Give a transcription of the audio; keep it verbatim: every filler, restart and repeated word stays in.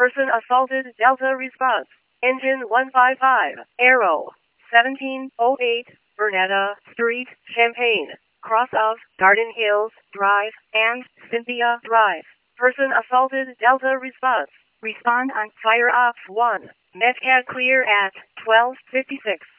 Person assaulted. Delta response. Engine one five five. Arrow. seventeen oh eight. Bernetta Street, Champaign. Cross of Garden Hills Drive and Cynthia Drive. Person assaulted. Delta response. Respond on Fire Ops one. Medcat clear at twelve fifty-six.